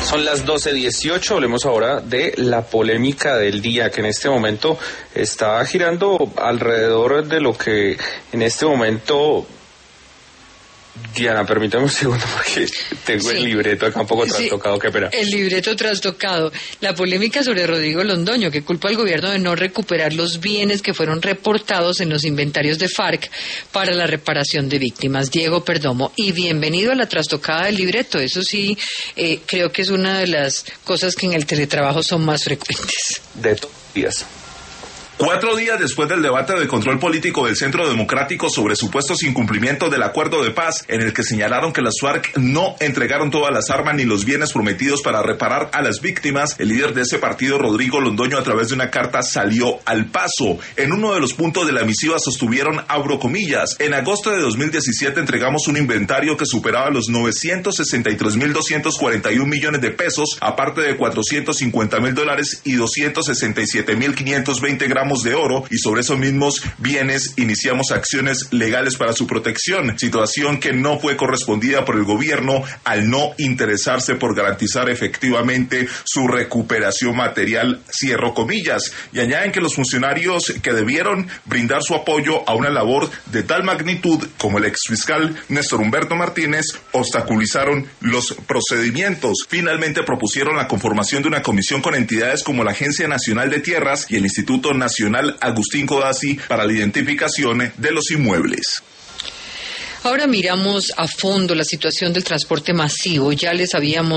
Son las 12:18, hablemos ahora de la polémica del día, que en este momento está girando alrededor de lo que en este momento... Diana, permítame un segundo porque tengo el libreto acá un poco trastocado, qué pena. El libreto trastocado. La polémica sobre Rodrigo Londoño, que culpa al gobierno de no recuperar los bienes que fueron reportados en los inventarios de FARC para la reparación de víctimas. Diego Perdomo, y bienvenido a la trastocada del libreto. Eso sí, creo que es una de las cosas que en el teletrabajo son más frecuentes. De todos los días. 4 días después del debate de control político del Centro Democrático sobre supuestos incumplimientos del acuerdo de paz, en el que señalaron que las FARC no entregaron todas las armas ni los bienes prometidos para reparar a las víctimas, el líder de ese partido, Rodrigo Londoño, a través de una carta salió al paso. En uno de los puntos de la misiva sostuvieron, abro comillas, en agosto de 2017 entregamos un inventario que superaba los 963.241 millones de pesos, aparte de $450.000 y 267.520 gramos de oro, y sobre esos mismos bienes iniciamos acciones legales para su protección, situación que no fue correspondida por el gobierno al no interesarse por garantizar efectivamente su recuperación material, cierro comillas, y añaden que los funcionarios que debieron brindar su apoyo a una labor de tal magnitud como el exfiscal Néstor Humberto Martínez obstaculizaron los procedimientos. Finalmente propusieron la conformación de una comisión con entidades como la Agencia Nacional de Tierras y el Instituto Nacional Agustín Codazzi para la identificación de los inmuebles. Ahora miramos a fondo la situación del transporte masivo. Ya les habíamos